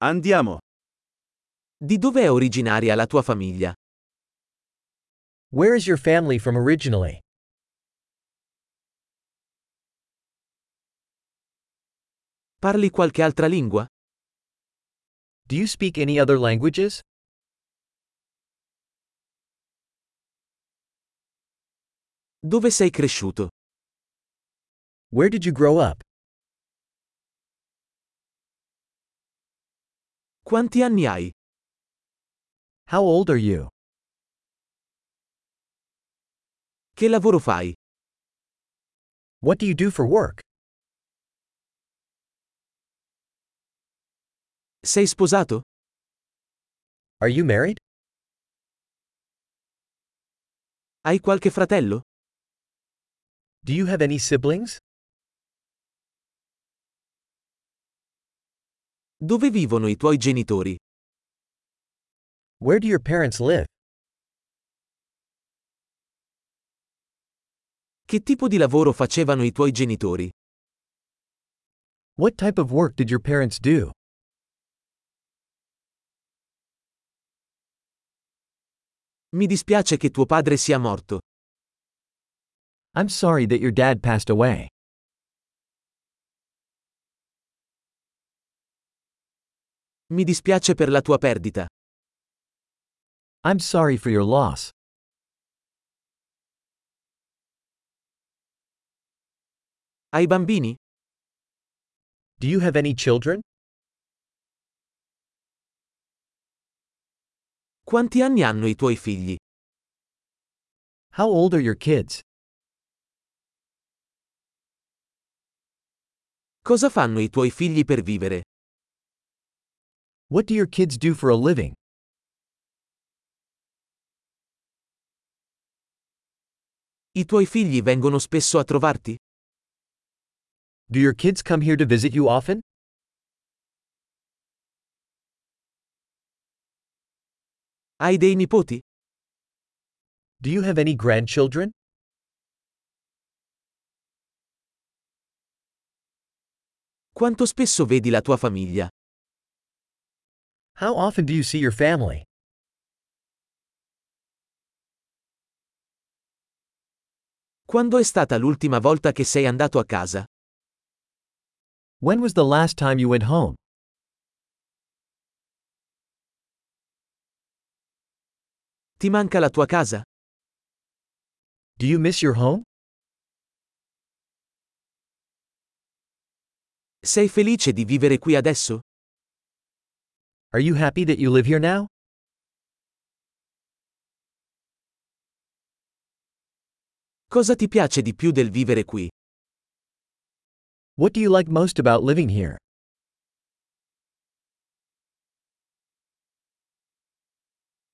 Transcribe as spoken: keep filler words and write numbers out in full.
Andiamo. Di dove è originaria la tua famiglia? Where is your family from originally? Parli qualche altra lingua? Do you speak any other languages? Dove sei cresciuto? Where did you grow up? Quanti anni hai? How old are you? Che lavoro fai? What do you do for work? Sei sposato? Are you married? Hai qualche fratello? Do you have any siblings? Dove vivono i tuoi genitori? Where do your parents live? Che tipo di lavoro facevano i tuoi genitori? What type of work did your parents do? Mi dispiace che tuo padre sia morto. I'm sorry that your dad passed away. Mi dispiace per la tua perdita. I'm sorry for your loss. Hai bambini? Do you have any children? Quanti anni hanno i tuoi figli? How old are your kids? Cosa fanno i tuoi figli per vivere? What do your kids do for a living? I tuoi figli vengono spesso a trovarti? Do your kids come here to visit you often? Hai dei nipoti? Do you have any grandchildren? Quanto spesso vedi la tua famiglia? How often do you see your family? Quando è stata l'ultima volta che sei andato a casa? When was the last time you went home? Ti manca la tua casa? Do you miss your home? Sei felice di vivere qui adesso? Are you happy that you live here now? Cosa ti piace di più del vivere qui? What do you like most about living here?